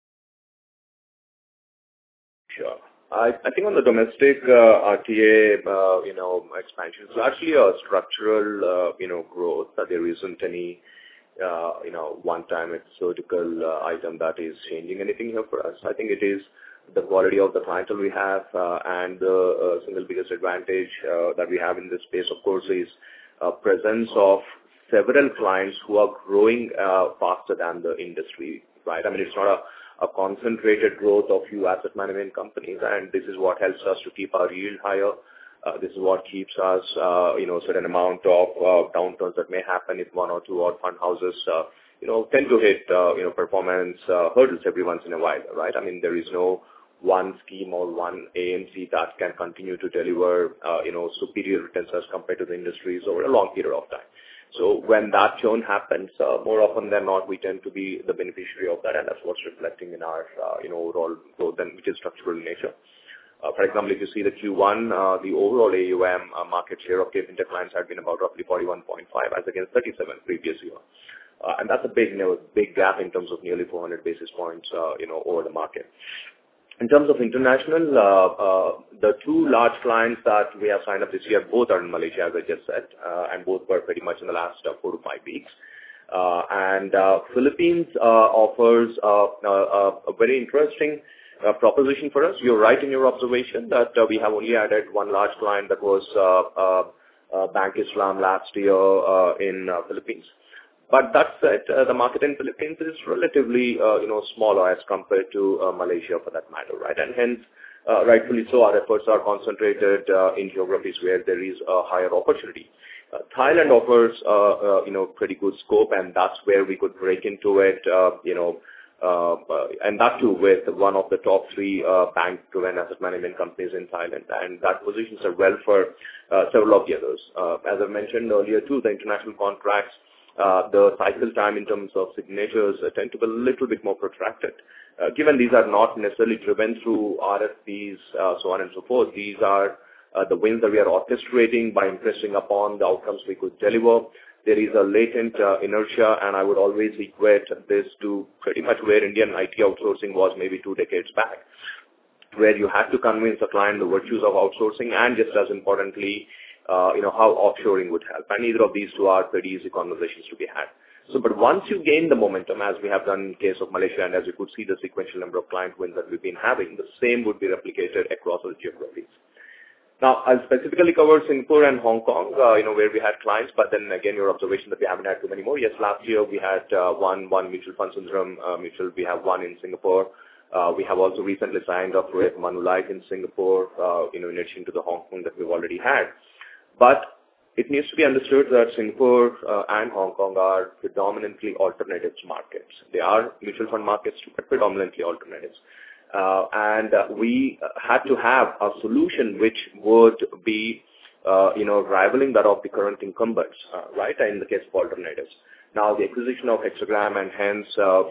Sure. I think on the domestic RTA, expansion, it's actually a structural, growth. There isn't any one-time exotical item that is changing anything here for us. I think it is the quality of the clientele we have, and the single biggest advantage that we have in this space, of course, is presence of several clients who are growing faster than the industry, right? I mean, it's not a concentrated growth of few asset management companies, and this is what helps us to keep our yield higher. This is what keeps us, certain amount of downturns that may happen if one or two odd fund houses, tend to hit, performance hurdles every once in a while, right? I mean, there is no one scheme or one AMC that can continue to deliver, superior returns as compared to the industries over a long period of time. So when that churn happens, more often than not, we tend to be the beneficiary of that, and that's what's reflecting in our, overall growth, and which is structural in nature. For example, if you see the Q1, the overall AUM market share of KFintech clients had been about roughly 41.5 as against 37 previous year. And that's a big gap in terms of nearly 400 basis points, over the market. In terms of international, the two large clients that we have signed up this year, both are in Malaysia, as I just said, and both were pretty much in the last 4 to 5 weeks. And Philippines offers a very interesting proposition for us. You're right in your observation that we have only added one large client, that was Bank Islam last year in Philippines. But that said, the market in Philippines is relatively, smaller as compared to Malaysia for that matter, right? And hence, rightfully so, our efforts are concentrated in geographies where there is a higher opportunity. Thailand offers, pretty good scope, and that's where we could break into it, and that too with one of the top 3 bank-driven asset management companies in Thailand, and that positions are well for several of the others. As I mentioned earlier too, the international contracts, the cycle time in terms of signatures tend to be a little bit more protracted. Given these are not necessarily driven through RFPs, so on and so forth, these are the wins that we are orchestrating by impressing upon the outcomes we could deliver. There is a latent inertia, and I would always equate this to pretty much where Indian IT outsourcing was maybe 2 decades back, where you had to convince a client the virtues of outsourcing and just as importantly, how offshoring would help. And either of these two are pretty easy conversations to be had. So, but once you gain the momentum, as we have done in case of Malaysia, and as you could see the sequential number of client wins that we've been having, the same would be replicated across all geographies. Now, I'll specifically cover Singapore and Hong Kong, where we had clients, but then again, your observation that we haven't had too many more. Yes, last year we had one mutual fund, Sundaram Mutual. We have one in Singapore. We have also recently signed up with Manulife in Singapore, in addition to the Hong Kong that we've already had. But it needs to be understood that Singapore and Hong Kong are predominantly alternatives markets. They are mutual fund markets, but predominantly alternatives. And we had to have a solution which would be, rivaling that of the current incumbents, right, in the case of alternatives. Now, the acquisition of Hexagram and hence,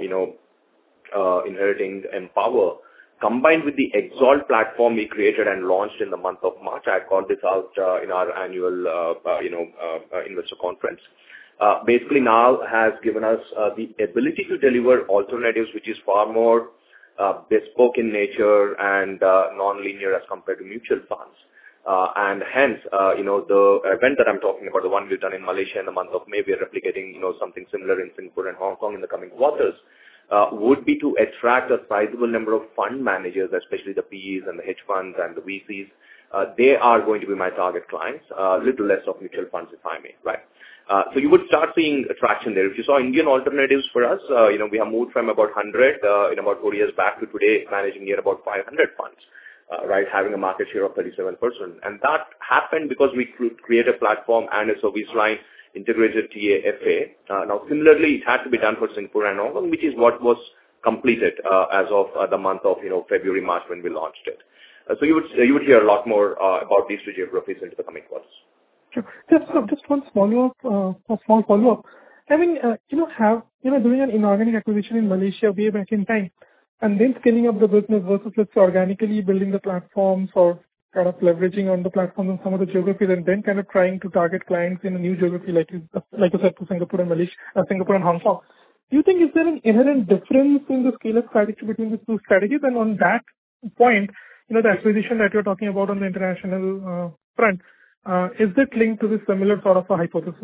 inheriting Empower, combined with the Exalt platform we created and launched in the month of March, I called this out in our annual, investor conference, basically now has given us the ability to deliver alternatives, which is far more bespoke in nature and non-linear as compared to mutual funds. And hence, the event that I'm talking about, the one we've done in Malaysia in the month of May, we are replicating, something similar in Singapore and Hong Kong in the coming quarters, would be to attract a sizable number of fund managers, especially the PEs and the hedge funds and the VCs. They are going to be my target clients, a little less of mutual funds, if I may, right? So you would start seeing attraction there. If you saw Indian alternatives for us, we have moved from about 100 in about 4 years back to today managing near about 500 funds, right, having a market share of 37%. And that happened because we created a platform and a service line integrated TAFA. Now, similarly, it had to be done for Singapore and Hong Kong, which is what was completed as of the month of February, March when we launched it. So you would hear a lot more about these two geographies into the coming quarters. Sure. Just one small follow-up. Having doing an inorganic acquisition in Malaysia way back in time, and then scaling up the business versus let's say organically building the platforms or kind of leveraging on the platforms in some of the geographies, and then kind of trying to target clients in a new geography like you said to Singapore and Malaysia, Singapore and Hong Kong. Do you think is there an inherent difference in the scale-up strategy between these two strategies? And on that point, the acquisition that you're talking about on the international front, is it linked to this similar sort of a hypothesis?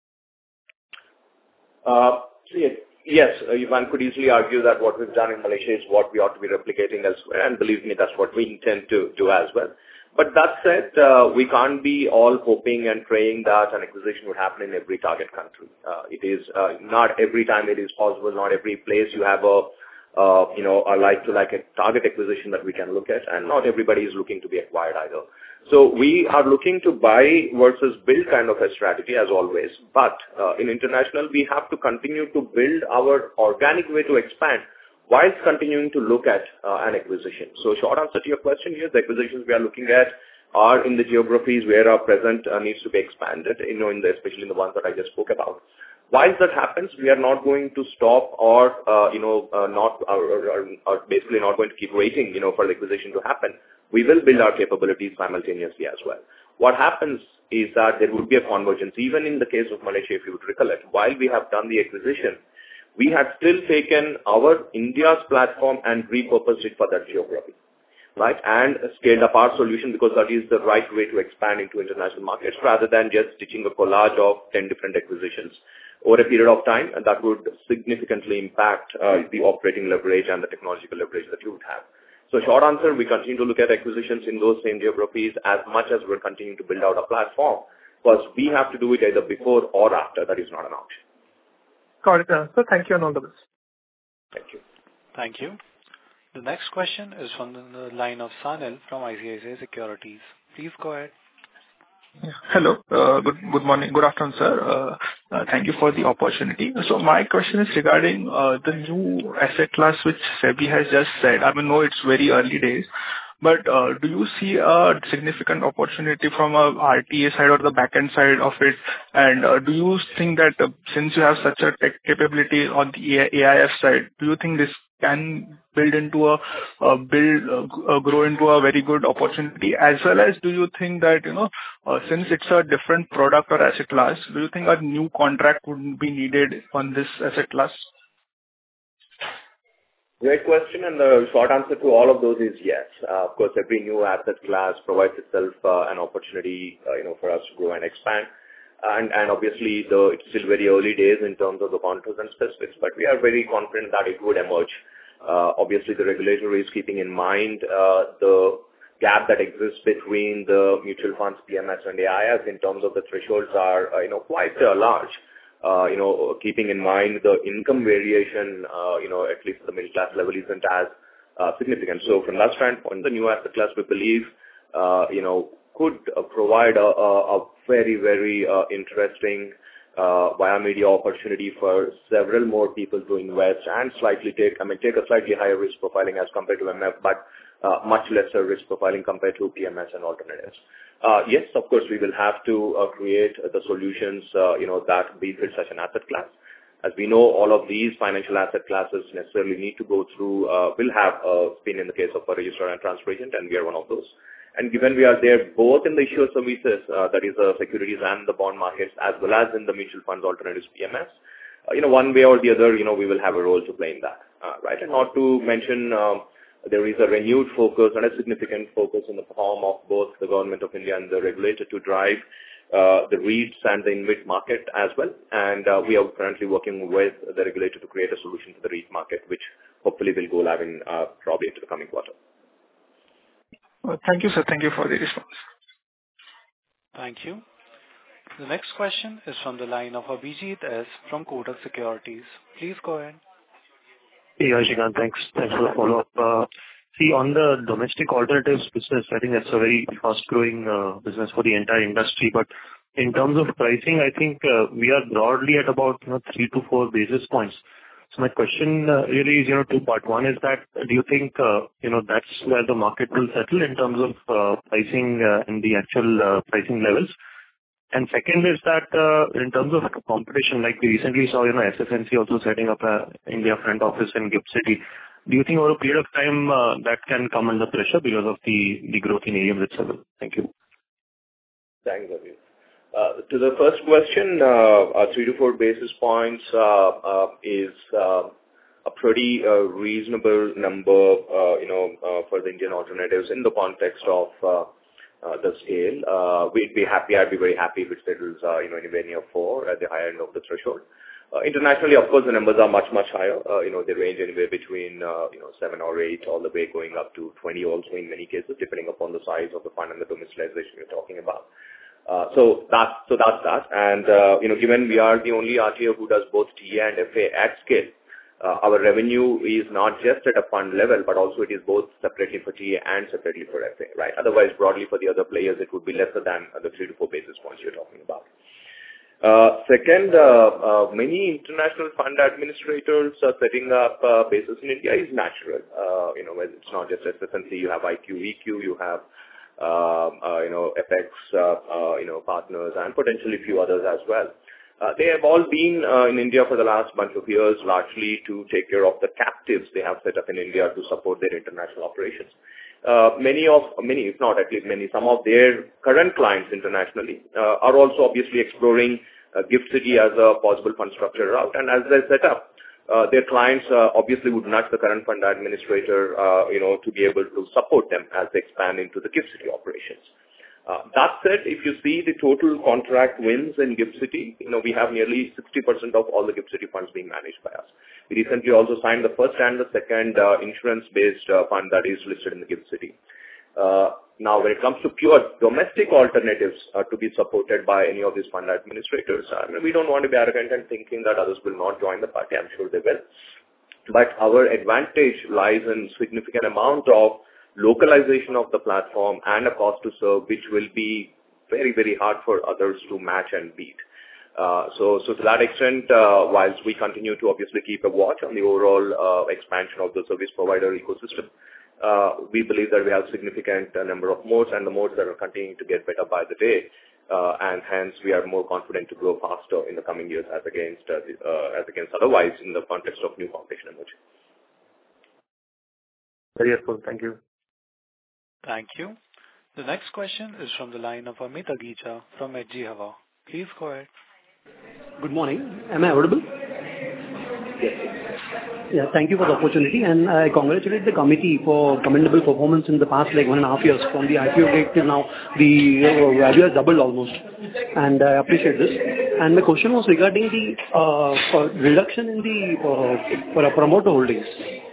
Yes, one could easily argue that what we've done in Malaysia is what we ought to be replicating elsewhere, and believe me, that's what we intend to do as well. But that said, we can't be all hoping and praying that an acquisition would happen in every target country. It is not every time it is possible, not every place you have a like-to-like a target acquisition that we can look at, and not everybody is looking to be acquired either. So we are looking to buy versus build kind of a strategy as always. But in international, we have to continue to build our organic way to expand whilst continuing to look at an acquisition. So short answer to your question here, the acquisitions we are looking at are in the geographies where our present needs to be expanded, especially in the ones that I just spoke about. While that happens, we are not going to stop or basically not going to keep waiting, for the acquisition to happen. We will build our capabilities simultaneously as well. What happens is that there would be a convergence. Even in the case of Malaysia, if you would recollect, while we have done the acquisition, we had still taken our India's platform and repurposed it for that geography, right? And scaled up our solution because that is the right way to expand into international markets rather than just stitching a collage of 10 different acquisitions over a period of time, and that would significantly impact the operating leverage and the technological leverage that you would have. So short answer, we continue to look at acquisitions in those same geographies as much as we're continuing to build out a platform, because we have to do it either before or after. That is not an option. Got it. So thank you and all the best. Thank you. Thank you. The next question is from the line of Sanil from ICICI Securities. Please go ahead. Yeah. Hello. Good morning. Good afternoon, sir. Thank you for the opportunity. So my question is regarding the new asset class which SEBI has just said. I mean, no, it's very early days, but do you see a significant opportunity from a RTA side or the back-end side of it? And do you think that since you have such a tech capability on the AIF side, do you think this can grow into a very good opportunity? As well as, do you think that, since it's a different product or asset class, do you think a new contract would be needed on this asset class? Great question, and the short answer to all of those is yes. Of course, every new asset class provides itself an opportunity, for us to grow and expand. And obviously, it's still very early days in terms of the contours and specifics, but we are very confident that it would emerge. Obviously, the regulator is keeping in mind the gap that exists between the mutual funds, PMS, and AIF in terms of the thresholds are, quite large. Keeping in mind the income variation, at least at the middle class level isn't as significant. So from that standpoint, the new asset class, we believe, could provide a very, very interesting via media opportunity for several more people to invest and take a slightly higher risk profiling as compared to MF, but much lesser risk profiling compared to PMS and alternatives. Yes, of course, we will have to create the solutions, that befit such an asset class. As we know, all of these financial asset classes necessarily need to go through, will have a spin in the case of a registrar and transfer agent, and we are one of those. And given we are there both in the issuer services, that is the securities and the bond markets, as well as in the mutual funds, alternatives, PMS, one way or the other, we will have a role to play in that, right? And not to mention, there is a renewed focus and a significant focus in the form of both the Government of India and the regulator to drive the REITs and the InvIT market as well. And we are currently working with the regulator to create a solution for the REIT market, which hopefully will go live in probably into the coming quarter. Thank you, sir. Thank you for the response. Thank you. The next question is from the line of Abhijit S. from Kotak Securities. Please go ahead. Hey, Shrikant, thanks for the follow-up. See, on the domestic alternatives business, I think that's a very fast-growing business for the entire industry. But in terms of pricing, I think we are broadly at about 3 to 4 basis points. So my question really is, two-part. One is that, do you think, that's where the market will settle in terms of pricing and the actual pricing levels? And second is that, in terms of competition, like we recently saw, SFNC also setting up a India front office in GIFT City. Do you think over a period of time that can come under pressure because of the growth in AUM itself? Thank you. Thanks, Abhi. To the first question, 3 to 4 basis points is a pretty reasonable number, for the Indian alternatives in the context of the scale. I'd be very happy if it settles, anywhere near 4 at the higher end of the threshold. Internationally, of course, the numbers are much, much higher. They range anywhere between, 7 or 8, all the way going up to 20 also in many cases, depending upon the size of the fund and the domiciliation you're talking about. So that's that. And, given we are the only RTA who does both TA and FA at scale, our revenue is not just at a fund level, but also it is both separately for TA and separately for FA, right? Otherwise, broadly for the other players, it would be lesser than the 3 to 4 basis points you're talking about. Second, many international fund administrators are setting up bases in India is natural. It's not just SFNC, you have IQ, EQ, you have FX, partners, and potentially a few others as well. They have all been in India for the last bunch of years, largely to take care of the captives they have set up in India to support their international operations. Many, if not at least many, some of their current clients internationally are also obviously exploring GIFT City as a possible fund structure route. And as they set up, their clients obviously would nudge the current fund administrator, to be able to support them as they expand into the GIFT City operations. That said, if you see the total contract wins in GIFT City, we have nearly 60% of all the GIFT City funds being managed by us. We recently also signed the first and the second insurance-based fund that is listed in the GIFT City. Now, when it comes to pure domestic alternatives to be supported by any of these fund administrators, we don't want to be arrogant and thinking that others will not join the party. I'm sure they will. But our advantage lies in significant amount of localization of the platform and a cost to serve, which will be very, very hard for others to match and beat. So to that extent, whilst we continue to obviously keep a watch on the overall expansion of the service provider ecosystem, we believe that we have significant number of modes, and the modes that are continuing to get better by the day, and hence we are more confident to grow faster in the coming years as against otherwise in the context of new competition emerging. Very helpful. Thank you. Thank you. The next question is from the line of Amit Agicha from HG Hava. Please go ahead. Good morning. Am I audible? Yes. Yeah, thank you for the opportunity, and I congratulate the committee for commendable performance in the past 1.5 years. From the IPO date till now, the value has doubled almost, and I appreciate this. And my question was regarding the reduction in the promoter holdings.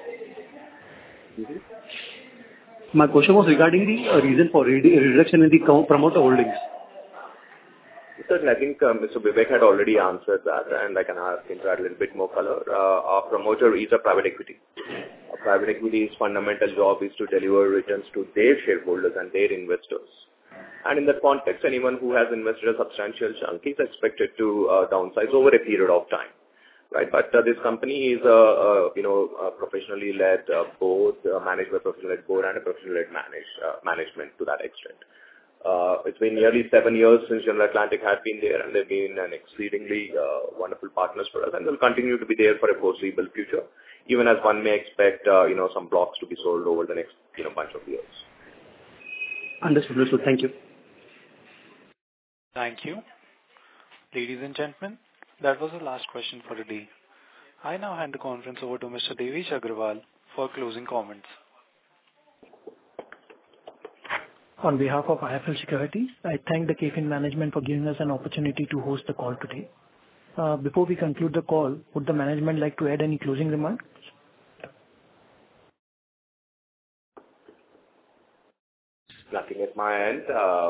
My question was regarding the reason for reduction in the promoter holdings. Certainly, I think Mr. Vivek had already answered that, and I can ask him to add a little bit more color. Our promoter is a private equity. A private equity's fundamental job is to deliver returns to their shareholders and their investors. And in that context, anyone who has invested a substantial chunk is expected to downsize over a period of time, right? But this company is a professionally led board, managed by a professionally led board and a professionally led management to that extent. It's been nearly 7 years since General Atlantic had been there, and they've been an exceedingly wonderful partners for us, and they'll continue to be there for a foreseeable future, even as one may expect, some blocks to be sold over the next, bunch of years. Understood. Thank you. Thank you. Ladies and gentlemen, that was the last question for the day. I now hand the conference over to Mr. Devesh Agarwal for closing comments. On behalf of IIFL Securities, I thank the KFin management for giving us an opportunity to host the call today. Before we conclude the call, would the management like to add any closing remarks? Nothing at my end.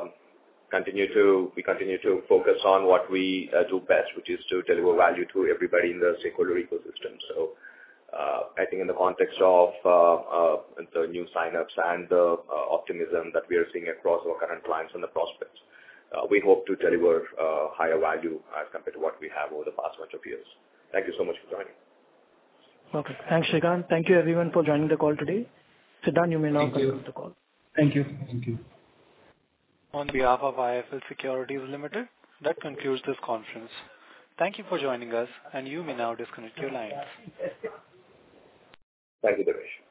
We continue to focus on what we do best, which is to deliver value to everybody in the stakeholder ecosystem. So I think in the context of the new sign-ups and the optimism that we are seeing across our current clients and the prospects, we hope to deliver higher value as compared to what we have over the past bunch of years. Thank you so much for joining. Okay. Thanks, Srikanth. Thank you everyone for joining the call today. Siddharth, you may now conclude the call. Thank you. On behalf of IIFL Securities Limited, that concludes this conference. Thank you for joining us, and you may now disconnect your lines. Thank you, Devesh.